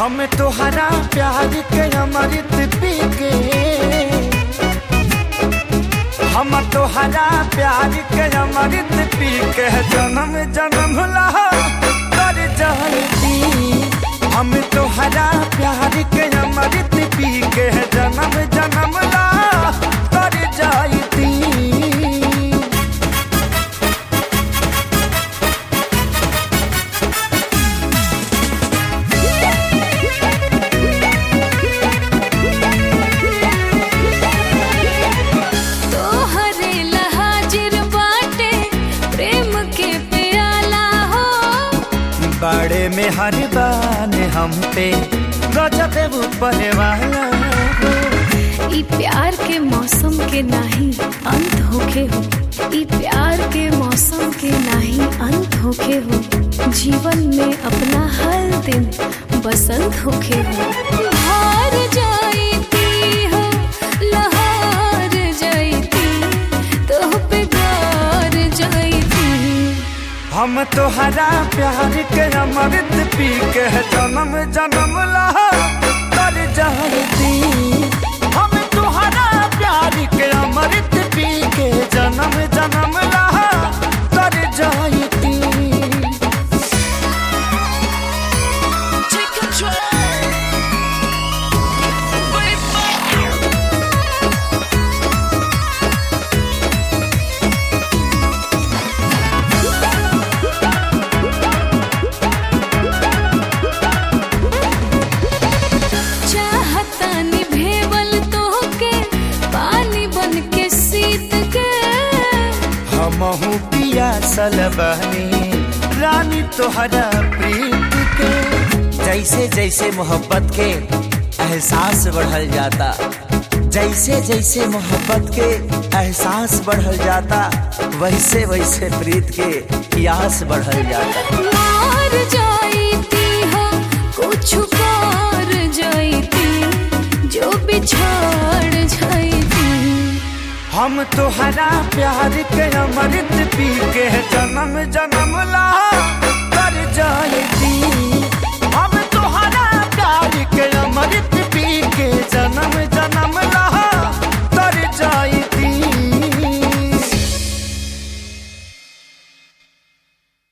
हम तोहरा प्यार के अमृत पी के, हम तोहरा प्यार के अमृत पी के जन्म जन्म ला कर जाती। हम तोहरा प्यार के अमृत पी के जन्म जन्म ला कर जाती। बाड़े में हर बान हम पे गजब ऊपर वाला। ई प्यार के मौसम के नाही अंत होके हो, ई प्यार के मौसम के नाही अंत होके हो। जीवन में अपना हर दिन बसंत होके हो। हार जाती हो लहार जाती तो पे गार जाती। हम तोहरा प्यार के अमृत पी के जन्म जन्म ला कर जाती। हम तोहरा प्यार के अमृत पी के जन्म जन्म ला कर जाती। महू पिया सलबनी रानी तोहरा प्रीत के। जैसे जैसे मोहब्बत के एहसास बढ़ल जाता, जैसे जैसे मोहब्बत के एहसास बढ़ल जाता, वैसे वैसे प्रीत के प्यास बढ़ल जाता। मार जाती हो कुछ कर जाती जो बिछड़ जाती। हम तोहरा प्यार के अमृत पी के जन्म जन्म ला